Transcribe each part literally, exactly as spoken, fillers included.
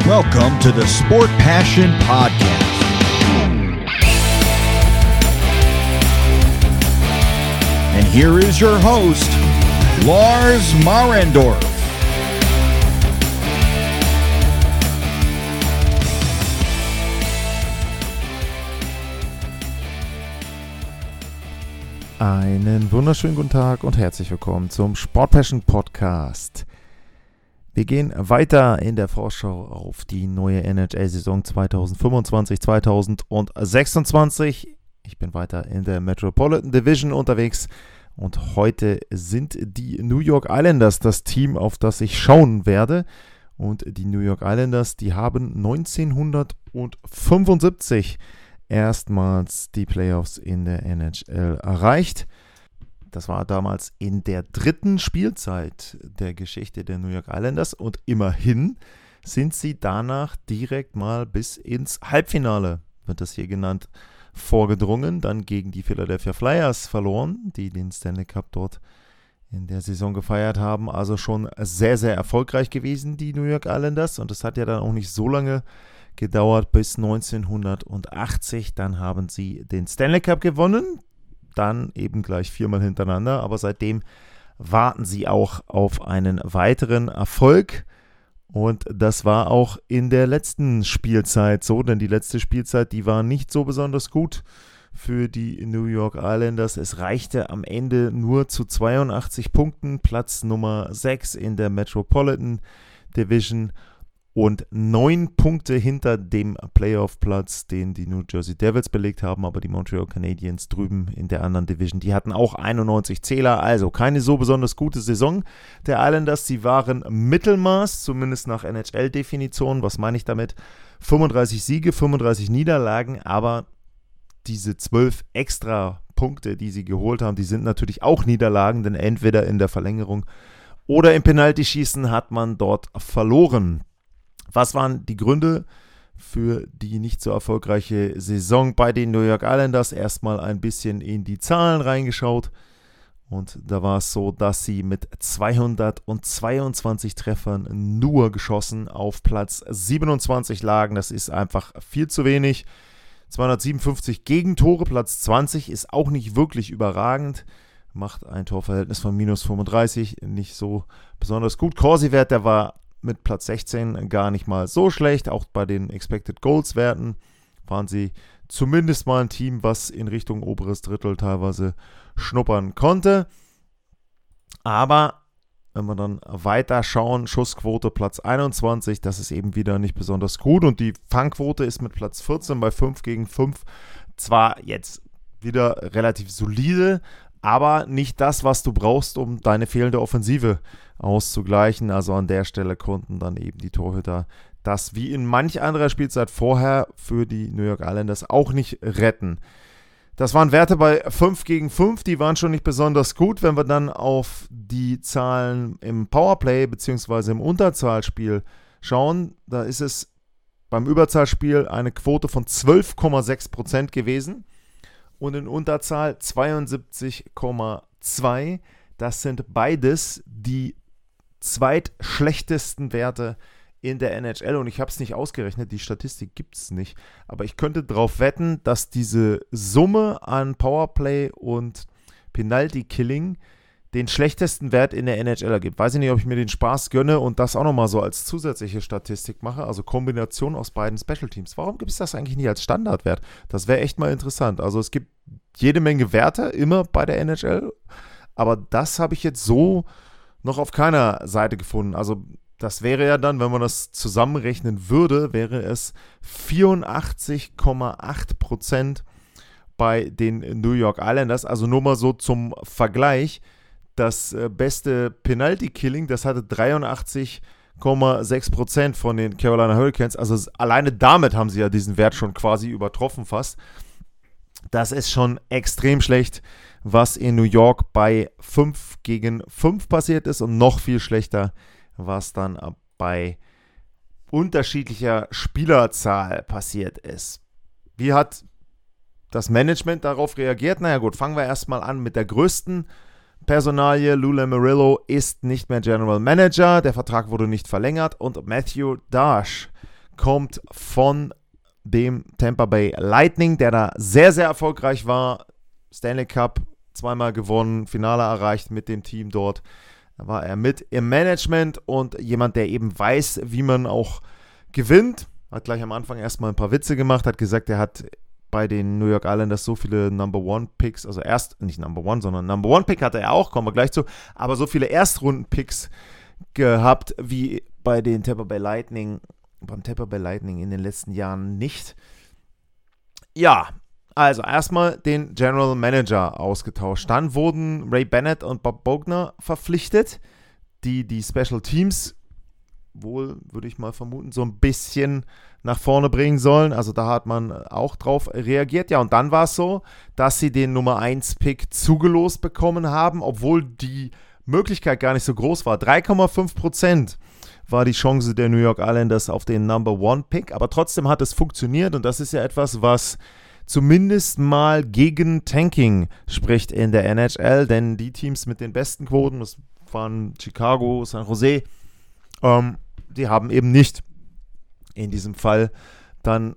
Welcome to the Sport Passion Podcast. And here is your host, Lars Marendorf. Einen wunderschönen guten Tag und herzlich willkommen zum Sport Passion Podcast. Wir gehen weiter in der Vorschau auf die neue N H L-Saison zweitausendfünfundzwanzig zweitausendsechsundzwanzig. Ich bin weiter in der Metropolitan Division unterwegs und heute sind die New York Islanders das Team, auf das ich schauen werde. Und die New York Islanders, die haben neunzehnhundertfünfundsiebzig erstmals die Playoffs in der N H L erreicht. Das war damals in der dritten Spielzeit der Geschichte der New York Islanders und immerhin sind sie danach direkt mal bis ins Halbfinale, wird das hier genannt, vorgedrungen, dann gegen die Philadelphia Flyers verloren, die den Stanley Cup dort in der Saison gefeiert haben. Also schon sehr, sehr erfolgreich gewesen, die New York Islanders, und es hat ja dann auch nicht so lange gedauert bis neunzehnhundertachtzig, dann haben sie den Stanley Cup gewonnen, dann eben gleich viermal hintereinander, aber seitdem warten sie auch auf einen weiteren Erfolg und das war auch in der letzten Spielzeit so, denn die letzte Spielzeit, die war nicht so besonders gut für die New York Islanders. Es reichte am Ende nur zu zweiundachtzig Punkten, Platz Nummer sechs in der Metropolitan Division und neun Punkte hinter dem Playoff-Platz, den die New Jersey Devils belegt haben, aber die Montreal Canadiens drüben in der anderen Division, die hatten auch einundneunzig Zähler, also keine so besonders gute Saison der Islanders. Sie waren Mittelmaß, zumindest nach N H L-Definition. Was meine ich damit? fünfunddreißig Siege, fünfunddreißig Niederlagen, aber diese zwölf extra Punkte, die sie geholt haben, die sind natürlich auch Niederlagen, denn entweder in der Verlängerung oder im Penaltyschießen hat man dort verloren. Was waren die Gründe für die nicht so erfolgreiche Saison bei den New York Islanders? Erstmal ein bisschen in die Zahlen reingeschaut und da war es so, dass sie mit zweihundertzweiundzwanzig Treffern nur geschossen auf Platz siebenundzwanzig lagen. Das ist einfach viel zu wenig. zweihundertsiebenundfünfzig Gegentore, Platz zwanzig ist auch nicht wirklich überragend. Macht ein Torverhältnis von minus fünfunddreißig, nicht so besonders gut. Corsi-Wert, der war mit Platz sechzehn gar nicht mal so schlecht. Auch bei den Expected Goals Werten waren sie zumindest mal ein Team, was in Richtung oberes Drittel teilweise schnuppern konnte. Aber wenn wir dann weiter schauen, Schussquote Platz einundzwanzig, das ist eben wieder nicht besonders gut. Und die Fangquote ist mit Platz vierzehn bei fünf gegen fünf zwar jetzt wieder relativ solide, aber nicht das, was du brauchst, um deine fehlende Offensive auszugleichen. Also an der Stelle konnten dann eben die Torhüter das wie in manch anderer Spielzeit vorher für die New York Islanders auch nicht retten. Das waren Werte bei fünf gegen fünf, die waren schon nicht besonders gut. Wenn wir dann auf die Zahlen im Powerplay bzw. im Unterzahlspiel schauen, da ist es beim Überzahlspiel eine Quote von zwölf Komma sechs Prozent gewesen. Und in Unterzahl zweiundsiebzig Komma zwei. Das sind beides die zweitschlechtesten Werte in der N H L. Und ich habe es nicht ausgerechnet, die Statistik gibt es nicht. Aber ich könnte darauf wetten, dass diese Summe an Powerplay und Penalty-Killing den schlechtesten Wert in der N H L ergibt. Weiß ich nicht, ob ich mir den Spaß gönne und das auch nochmal so als zusätzliche Statistik mache. Also Kombination aus beiden Special Teams. Warum gibt es das eigentlich nicht als Standardwert? Das wäre echt mal interessant. Also es gibt jede Menge Werte immer bei der N H L, aber das habe ich jetzt so noch auf keiner Seite gefunden. Also das wäre ja dann, wenn man das zusammenrechnen würde, wäre es vierundachtzig Komma acht Prozent bei den New York Islanders. Also nur mal so zum Vergleich. Das beste Penalty-Killing, das hatte dreiundachtzig Komma sechs Prozent von den Carolina Hurricanes. Also alleine damit haben sie ja diesen Wert schon quasi übertroffen fast. Das ist schon extrem schlecht, was in New York bei fünf gegen fünf passiert ist und noch viel schlechter, was dann bei unterschiedlicher Spielerzahl passiert ist. Wie hat das Management darauf reagiert? Naja gut, fangen wir erstmal an mit der größten Personalie. Lou Lamoriello ist nicht mehr General Manager, der Vertrag wurde nicht verlängert und Matthew Darche kommt von dem Tampa Bay Lightning, der da sehr, sehr erfolgreich war. Stanley Cup zweimal gewonnen, Finale erreicht mit dem Team dort. Da war er mit im Management und jemand, der eben weiß, wie man auch gewinnt. Hat gleich am Anfang erstmal ein paar Witze gemacht, hat gesagt, er hat bei den New York Islanders so viele Number One Picks, also erst, nicht Number One, sondern Number One Pick hatte er auch, kommen wir gleich zu, aber so viele Erstrunden-Picks gehabt wie bei den Tampa Bay Lightning, beim Tampa Bay Lightning in den letzten Jahren nicht. Ja, also erstmal den General Manager ausgetauscht. Dann wurden Ray Bennett und Bob Boughner verpflichtet, die die Special Teams wohl, würde ich mal vermuten, so ein bisschen nach vorne bringen sollen. Also da hat man auch drauf reagiert. Ja, und dann war es so, dass sie den Nummer eins Pick zugelost bekommen haben, obwohl die Möglichkeit gar nicht so groß war. drei Komma fünf Prozent war die Chance der New York Islanders auf den Number One Pick, aber trotzdem hat es funktioniert und das ist ja etwas, was zumindest mal gegen Tanking spricht in der N H L, denn die Teams mit den besten Quoten, das waren Chicago, San Jose, ähm, die haben eben nicht in diesem Fall dann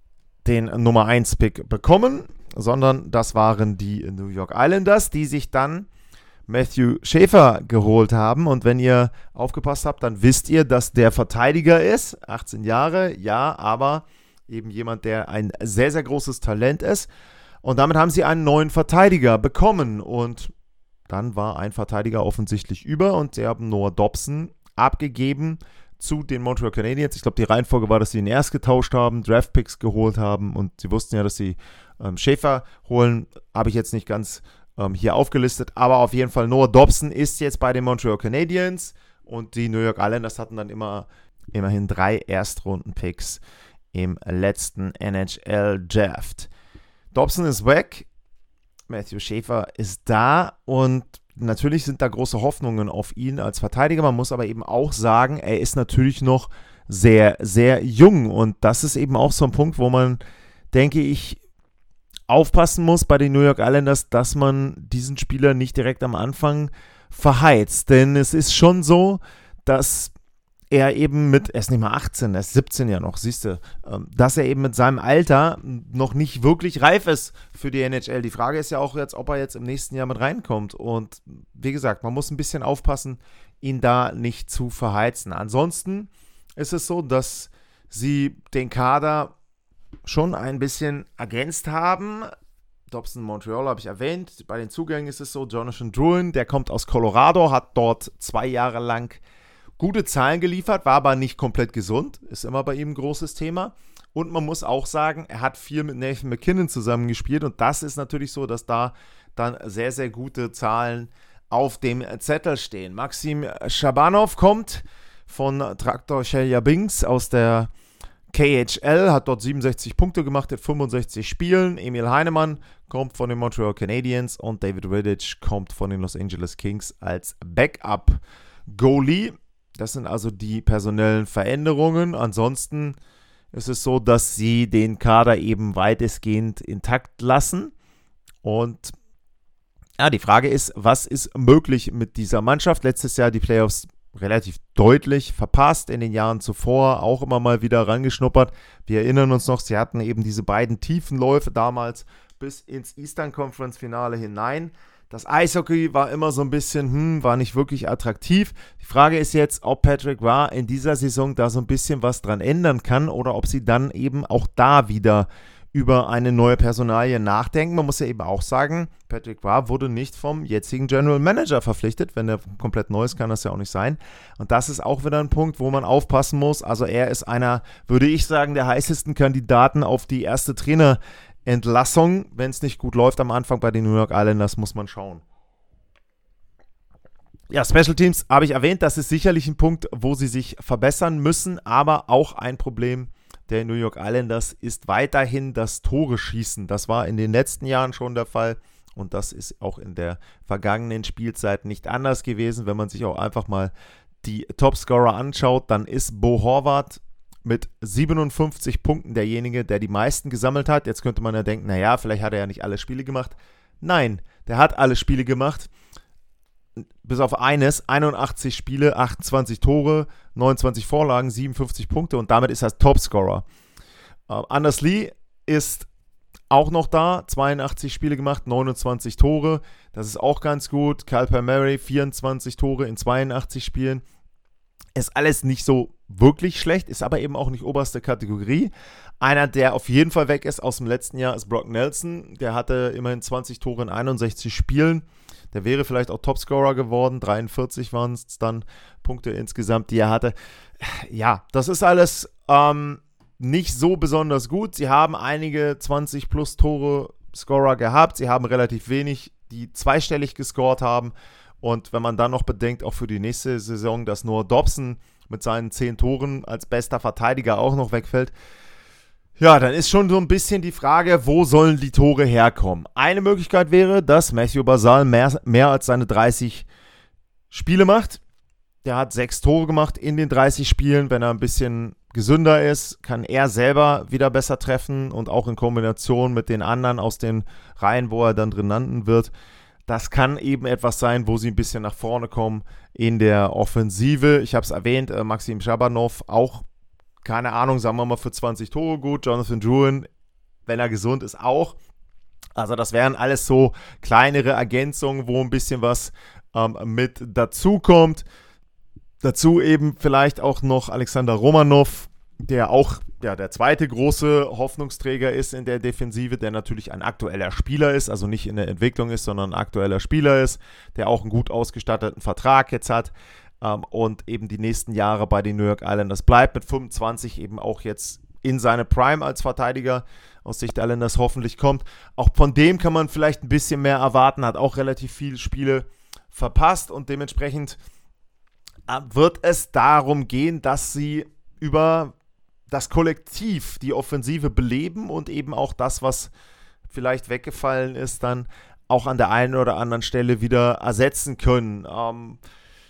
den Nummer eins Pick bekommen, sondern das waren die New York Islanders, die sich dann Matthew Schaefer geholt haben. Und wenn ihr aufgepasst habt, dann wisst ihr, dass der Verteidiger ist, achtzehn Jahre, ja, aber eben jemand, der ein sehr, sehr großes Talent ist. Und damit haben sie einen neuen Verteidiger bekommen. Und dann war ein Verteidiger offensichtlich über und sie haben Noah Dobson abgegeben zu den Montreal Canadiens. Ich glaube, die Reihenfolge war, dass sie ihn erst getauscht haben, Draftpicks geholt haben und sie wussten ja, dass sie ähm, Schaefer holen. Habe ich jetzt nicht ganz ähm, hier aufgelistet, aber auf jeden Fall Noah Dobson ist jetzt bei den Montreal Canadiens und die New York Islanders hatten dann immer, immerhin drei Erstrunden-Picks im letzten N H L-Draft. Dobson ist weg, Matthew Schaefer ist da und natürlich sind da große Hoffnungen auf ihn als Verteidiger. Man muss aber eben auch sagen, er ist natürlich noch sehr, sehr jung. Und das ist eben auch so ein Punkt, wo man, denke ich, aufpassen muss bei den New York Islanders, dass man diesen Spieler nicht direkt am Anfang verheizt. Denn es ist schon so, dass er eben mit, er ist nicht mal achtzehn, er ist siebzehn ja noch, siehst du, dass er eben mit seinem Alter noch nicht wirklich reif ist für die N H L. Die Frage ist ja auch jetzt, ob er jetzt im nächsten Jahr mit reinkommt. Und wie gesagt, man muss ein bisschen aufpassen, ihn da nicht zu verheizen. Ansonsten ist es so, dass sie den Kader schon ein bisschen ergänzt haben. Dobson Montreal habe ich erwähnt. Bei den Zugängen ist es so, Jonathan Drouin, der kommt aus Colorado, hat dort zwei Jahre lang gute Zahlen geliefert, war aber nicht komplett gesund, ist immer bei ihm ein großes Thema. Und man muss auch sagen, er hat viel mit Nathan MacKinnon zusammengespielt und das ist natürlich so, dass da dann sehr, sehr gute Zahlen auf dem Zettel stehen. Maxim Schabanov kommt von Traktor Chelyabinsk aus der K H L, hat dort siebenundsechzig Punkte gemacht in fünfundsechzig Spielen. Emil Heinemann kommt von den Montreal Canadiens und David Rittich kommt von den Los Angeles Kings als Backup-Goalie. Das sind also die personellen Veränderungen. Ansonsten ist es so, dass sie den Kader eben weitestgehend intakt lassen. Und ja, die Frage ist, was ist möglich mit dieser Mannschaft? Letztes Jahr die Playoffs relativ deutlich verpasst, in den Jahren zuvor auch immer mal wieder rangeschnuppert. Wir erinnern uns noch, sie hatten eben diese beiden tiefen Läufe damals bis ins Eastern Conference Finale hinein. Das Eishockey war immer so ein bisschen, hm, war nicht wirklich attraktiv. Die Frage ist jetzt, ob Patrick Roy in dieser Saison da so ein bisschen was dran ändern kann oder ob sie dann eben auch da wieder über eine neue Personalie nachdenken. Man muss ja eben auch sagen, Patrick Roy wurde nicht vom jetzigen General Manager verpflichtet. Wenn er komplett neu ist, kann das ja auch nicht sein. Und das ist auch wieder ein Punkt, wo man aufpassen muss. Also er ist einer, würde ich sagen, der heißesten Kandidaten auf die erste Trainer Entlassung, wenn es nicht gut läuft am Anfang bei den New York Islanders, muss man schauen. Ja, Special Teams habe ich erwähnt, das ist sicherlich ein Punkt, wo sie sich verbessern müssen, aber auch ein Problem der New York Islanders ist weiterhin das Tore-Schießen. Das war in den letzten Jahren schon der Fall und das ist auch in der vergangenen Spielzeit nicht anders gewesen. Wenn man sich auch einfach mal die Topscorer anschaut, dann ist Bo Horvath mit siebenundfünfzig Punkten derjenige, der die meisten gesammelt hat. Jetzt könnte man ja denken, naja, vielleicht hat er ja nicht alle Spiele gemacht. Nein, der hat alle Spiele gemacht. bis auf eines, einundachtzig Spiele, achtundzwanzig Tore, neunundzwanzig Vorlagen, siebenundfünfzig Punkte und damit ist er Topscorer. Uh, Anders Lee ist auch noch da, zweiundachtzig Spiele gemacht, neunundzwanzig Tore, das ist auch ganz gut. Kyle Palmieri, vierundzwanzig Tore in zweiundachtzig Spielen. Ist alles nicht so wirklich schlecht, ist aber eben auch nicht oberste Kategorie. Einer, der auf jeden Fall weg ist aus dem letzten Jahr, ist Brock Nelson. Der hatte immerhin zwanzig Tore in einundsechzig Spielen. Der wäre vielleicht auch Topscorer geworden. dreiundvierzig waren es dann Punkte insgesamt, die er hatte. Ja, das ist alles ähm, nicht so besonders gut. Sie haben einige zwanzig plus Tore Scorer gehabt. Sie haben relativ wenig, die zweistellig gescored haben. Und wenn man dann noch bedenkt, auch für die nächste Saison, dass Noah Dobson mit seinen zehn Toren als bester Verteidiger auch noch wegfällt, ja, dann ist schon so ein bisschen die Frage, wo sollen die Tore herkommen? Eine Möglichkeit wäre, dass Matthew Barzal mehr, mehr als seine dreißig Spiele macht. Der hat sechs Tore gemacht in den dreißig Spielen. Wenn er ein bisschen gesünder ist, kann er selber wieder besser treffen und auch in Kombination mit den anderen aus den Reihen, wo er dann drin landen wird. Das kann eben etwas sein, wo sie ein bisschen nach vorne kommen in der Offensive. Ich habe es erwähnt, äh, Maxim Schabanov auch, keine Ahnung, sagen wir mal für zwanzig Tore gut. Jonathan Drouin, wenn er gesund ist, auch. Also das wären alles so kleinere Ergänzungen, wo ein bisschen was ähm, mit dazukommt. Dazu eben vielleicht auch noch Alexander Romanov, der auch ja, der zweite große Hoffnungsträger ist in der Defensive, der natürlich ein aktueller Spieler ist, also nicht in der Entwicklung ist, sondern ein aktueller Spieler ist, der auch einen gut ausgestatteten Vertrag jetzt hat ähm, und eben die nächsten Jahre bei den New York Islanders bleibt, mit fünfundzwanzig eben auch jetzt in seine Prime als Verteidiger aus Sicht der Islanders hoffentlich kommt. Auch von dem kann man vielleicht ein bisschen mehr erwarten, hat auch relativ viele Spiele verpasst und dementsprechend äh, wird es darum gehen, dass sie über das Kollektiv, die Offensive beleben und eben auch das, was vielleicht weggefallen ist, dann auch an der einen oder anderen Stelle wieder ersetzen können. Ähm,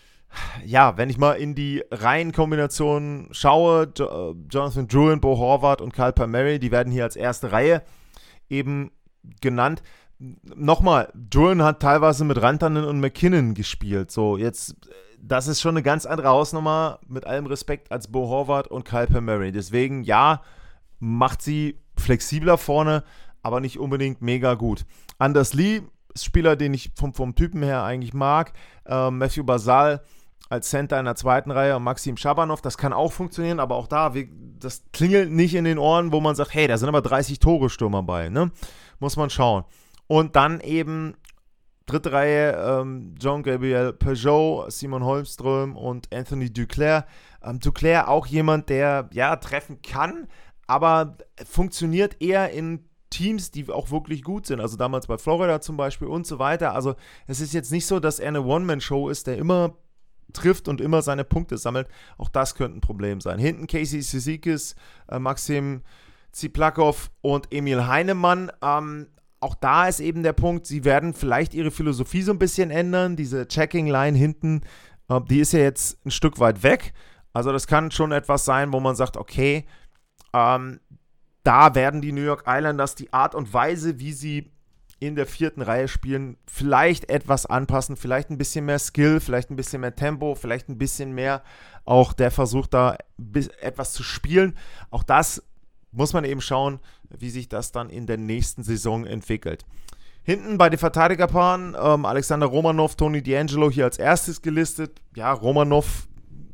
ja, wenn ich mal in die Reihenkombinationen schaue, jo- Jonathan Drouin, Bo Horvath und Kyle Palmieri, die werden hier als erste Reihe eben genannt. Nochmal, Drouin hat teilweise mit Rantanen und McKinnon gespielt. So, jetzt, das ist schon eine ganz andere Hausnummer, mit allem Respekt, als Bo Horvath und Kyle Palmieri. Deswegen, ja, macht sie flexibler vorne, aber nicht unbedingt mega gut. Anders Lee ist ein Spieler, den ich vom, vom Typen her eigentlich mag. Äh, Matthew Barzal als Center in der zweiten Reihe und Maxim Schabanov, das kann auch funktionieren, aber auch da, wie, das klingelt nicht in den Ohren, wo man sagt, hey, da sind aber dreißig Tore-Stürmer bei, ne? Muss man schauen. Und dann eben dritte Reihe, ähm, Jean-Gabriel Pageau, Simon Holmström und Anthony Duclair. Ähm, Duclair auch jemand, der ja treffen kann, aber funktioniert eher in Teams, die auch wirklich gut sind. Also damals bei Florida zum Beispiel und so weiter. Also es ist jetzt nicht so, dass er eine One-Man-Show ist, der immer trifft und immer seine Punkte sammelt. Auch das könnte ein Problem sein. Hinten Casey Cizikas, äh, Maxim Ziplakov und Emil Heinemann. Ähm, Auch da ist eben der Punkt, sie werden vielleicht ihre Philosophie so ein bisschen ändern. Diese Checking-Line hinten, äh, die ist ja jetzt ein Stück weit weg. Also das kann schon etwas sein, wo man sagt, okay, ähm, da werden die New York Islanders die Art und Weise, wie sie in der vierten Reihe spielen, vielleicht etwas anpassen. Vielleicht ein bisschen mehr Skill, vielleicht ein bisschen mehr Tempo, vielleicht ein bisschen mehr auch der Versuch, da etwas zu spielen. Auch das muss man eben schauen, wie sich das dann in der nächsten Saison entwickelt. Hinten bei den Verteidigerpaaren, ähm, Alexander Romanov, Tony DeAngelo hier als erstes gelistet. Ja, Romanov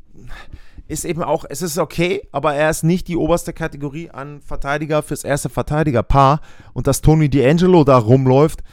ist eben auch, es ist okay, aber er ist nicht die oberste Kategorie an Verteidiger fürs erste Verteidigerpaar. Und dass Tony DeAngelo da rumläuft,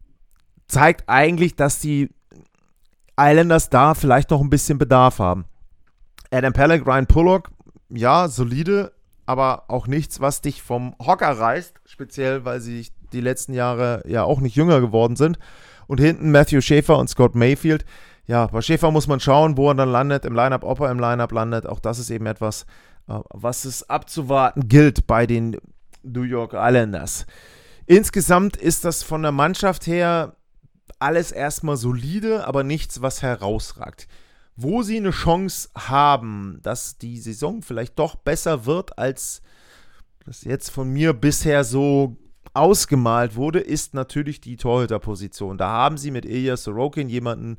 zeigt eigentlich, dass die Islanders da vielleicht noch ein bisschen Bedarf haben. Adam Pelech, Ryan Pulock, ja, solide, aber auch nichts, was dich vom Hocker reißt, speziell, weil sie die letzten Jahre ja auch nicht jünger geworden sind. Und hinten Matthew Schäfer und Scott Mayfield. Ja, bei Schäfer muss man schauen, wo er dann landet, im Lineup, ob er im Lineup landet. Auch das ist eben etwas, was es abzuwarten gilt bei den New York Islanders. Insgesamt ist das von der Mannschaft her alles erstmal solide, aber nichts, was herausragt. Wo sie eine Chance haben, dass die Saison vielleicht doch besser wird, als das jetzt von mir bisher so ausgemalt wurde, ist natürlich die Torhüterposition. Da haben sie mit Ilya Sorokin jemanden,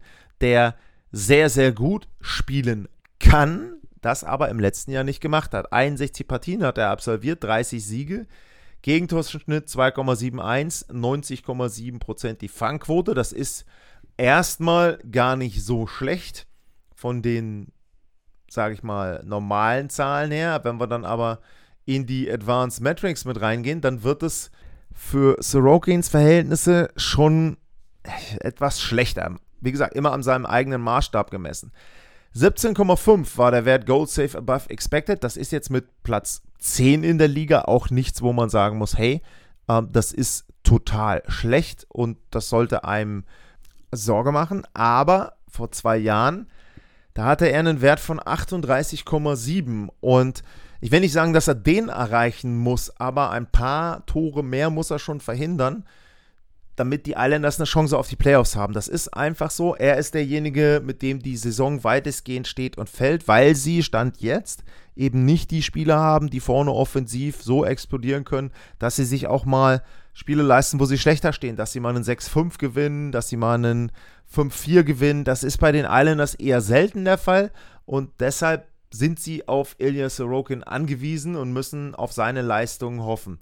der sehr, sehr gut spielen kann, das aber im letzten Jahr nicht gemacht hat. einundsechzig Partien hat er absolviert, dreißig Siege, Gegentorschnitt zwei Komma einundsiebzig, neunzig Komma sieben Prozent die Fangquote. Das ist erstmal gar nicht so schlecht von den, sage ich mal, normalen Zahlen her. Wenn wir dann aber in die Advanced Metrics mit reingehen, dann wird es für Sorokins Verhältnisse schon etwas schlechter. Wie gesagt, immer an seinem eigenen Maßstab gemessen. siebzehn Komma fünf war der Wert Goal Save Above Expected. Das ist jetzt mit Platz zehn in der Liga auch nichts, wo man sagen muss, hey, äh, das ist total schlecht und das sollte einem Sorge machen. Aber vor zwei Jahren, da hatte er einen Wert von achtunddreißig Komma sieben und ich will nicht sagen, dass er den erreichen muss, aber ein paar Tore mehr muss er schon verhindern, damit die Islanders eine Chance auf die Playoffs haben. Das ist einfach so. Er ist derjenige, mit dem die Saison weitestgehend steht und fällt, weil sie, Stand jetzt, eben nicht die Spieler haben, die vorne offensiv so explodieren können, dass sie sich auch mal Spiele leisten, wo sie schlechter stehen, dass sie mal einen sechs fünf gewinnen, dass sie mal einen fünf vier gewinnen. Das ist bei den Islanders eher selten der Fall und deshalb sind sie auf Ilya Sorokin angewiesen und müssen auf seine Leistungen hoffen.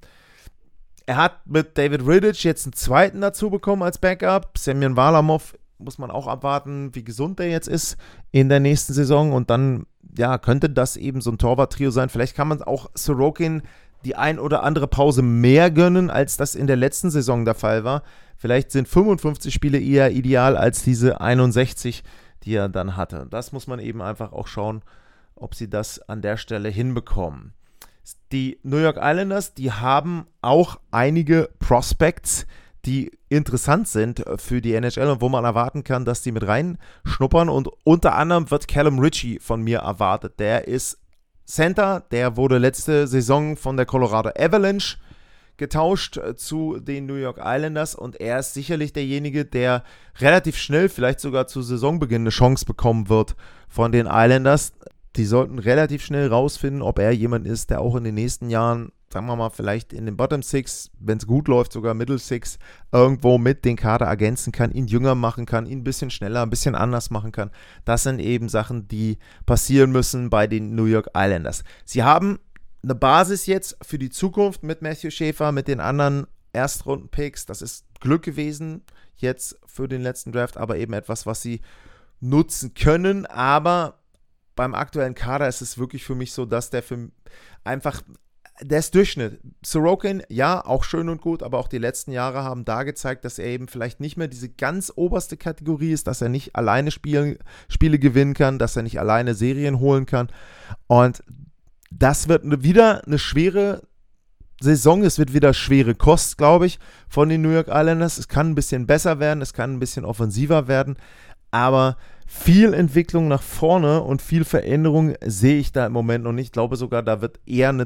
Er hat mit David Rittich jetzt einen zweiten dazu bekommen als Backup. Semyon Varlamov muss man auch abwarten, wie gesund er jetzt ist in der nächsten Saison. Und dann ja, könnte das eben so ein Torwart-Trio sein. Vielleicht kann man auch Sorokin die ein oder andere Pause mehr gönnen, als das in der letzten Saison der Fall war. Vielleicht sind fünfundfünfzig Spiele eher ideal als diese einundsechzig, die er dann hatte. Das muss man eben einfach auch schauen, ob sie das an der Stelle hinbekommen. Die New York Islanders, die haben auch einige Prospects, die interessant sind für die N H L und wo man erwarten kann, dass die mit reinschnuppern. Und unter anderem wird Callum Ritchie von mir erwartet. Der ist Center, der wurde letzte Saison von der Colorado Avalanche getauscht zu den New York Islanders und er ist sicherlich derjenige, der relativ schnell, vielleicht sogar zu Saisonbeginn, eine Chance bekommen wird von den Islanders. Die sollten relativ schnell rausfinden, ob er jemand ist, der auch in den nächsten Jahren, sagen wir mal, vielleicht in den Bottom Six, wenn es gut läuft, sogar Middle Six, irgendwo mit den Kader ergänzen kann, ihn jünger machen kann, ihn ein bisschen schneller, ein bisschen anders machen kann. Das sind eben Sachen, die passieren müssen bei den New York Islanders. Sie haben eine Basis jetzt für die Zukunft mit Matthew Schäfer, mit den anderen Erstrunden-Picks. Das ist Glück gewesen jetzt für den letzten Draft, aber eben etwas, was sie nutzen können, aber beim aktuellen Kader ist es wirklich für mich so, dass der für einfach, der ist Durchschnitt. Sorokin, ja, auch schön und gut, aber auch die letzten Jahre haben da gezeigt, dass er eben vielleicht nicht mehr diese ganz oberste Kategorie ist, dass er nicht alleine Spiel, Spiele gewinnen kann, dass er nicht alleine Serien holen kann. Und das wird wieder eine schwere Saison, es wird wieder schwere Kost, glaube ich, von den New York Islanders. Es kann ein bisschen besser werden, es kann ein bisschen offensiver werden, aber viel Entwicklung nach vorne und viel Veränderung sehe ich da im Moment noch nicht. Ich glaube sogar, da wird eher eine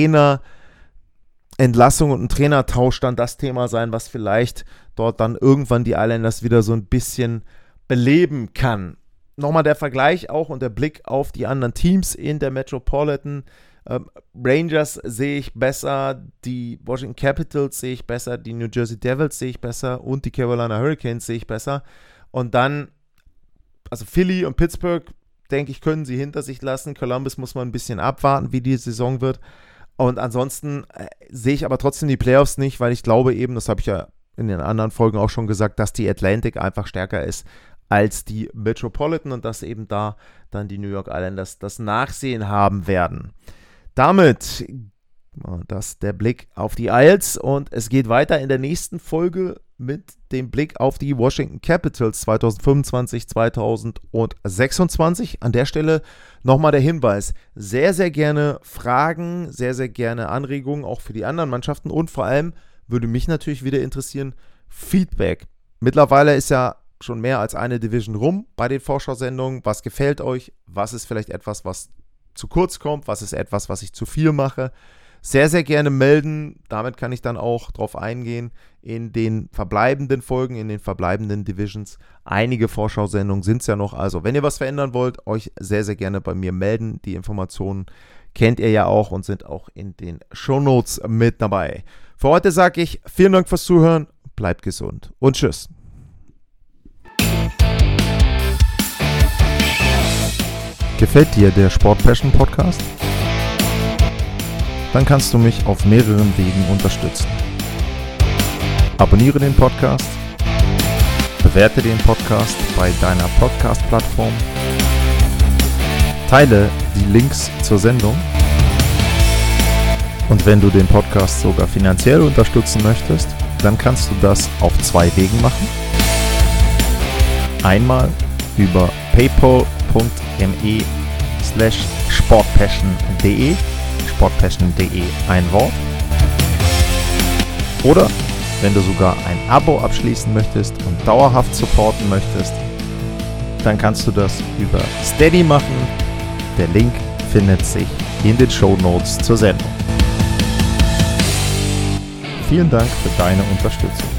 Trainerentlassung und ein Trainertausch dann das Thema sein, was vielleicht dort dann irgendwann die Islanders wieder so ein bisschen beleben kann. Nochmal der Vergleich auch und der Blick auf die anderen Teams in der Metropolitan. Ähm, Rangers sehe ich besser, die Washington Capitals sehe ich besser, die New Jersey Devils sehe ich besser und die Carolina Hurricanes sehe ich besser. Und dann also Philly und Pittsburgh, denke ich, können sie hinter sich lassen. Columbus muss man ein bisschen abwarten, wie die Saison wird. Und ansonsten äh, sehe ich aber trotzdem die Playoffs nicht, weil ich glaube eben, das habe ich ja in den anderen Folgen auch schon gesagt, dass die Atlantic einfach stärker ist als die Metropolitan und dass eben da dann die New York Islanders das Nachsehen haben werden. Damit das der Blick auf die Isles und es geht weiter in der nächsten Folge mit dem Blick auf die Washington Capitals zwanzig fünfundzwanzig, zwanzig sechsundzwanzig. An der Stelle nochmal der Hinweis, sehr, sehr gerne Fragen, sehr, sehr gerne Anregungen, auch für die anderen Mannschaften und vor allem würde mich natürlich wieder interessieren, Feedback. Mittlerweile ist ja schon mehr als eine Division rum bei den Vorschau-Sendungen. Was gefällt euch? Was ist vielleicht etwas, was zu kurz kommt? Was ist etwas, was ich zu viel mache? Sehr, sehr gerne melden. Damit kann ich dann auch drauf eingehen in den verbleibenden Folgen, in den verbleibenden Divisions. Einige Vorschau-Sendungen sind es ja noch. Also, wenn ihr was verändern wollt, euch sehr, sehr gerne bei mir melden. Die Informationen kennt ihr ja auch und sind auch in den Shownotes mit dabei. Für heute sage ich vielen Dank fürs Zuhören, bleibt gesund und tschüss. Gefällt dir der Sport Passion Podcast? Dann kannst du mich auf mehreren Wegen unterstützen. Abonniere den Podcast, bewerte den Podcast bei deiner Podcast-Plattform, teile die Links zur Sendung und wenn du den Podcast sogar finanziell unterstützen möchtest, dann kannst du das auf zwei Wegen machen. Einmal über paypal.me slash sportpassion.de sportpassion.de ein Wort. Oder wenn du sogar ein Abo abschließen möchtest und dauerhaft supporten möchtest, dann kannst du das über Steady machen. Der Link findet sich in den Shownotes zur Sendung. Vielen Dank für deine Unterstützung.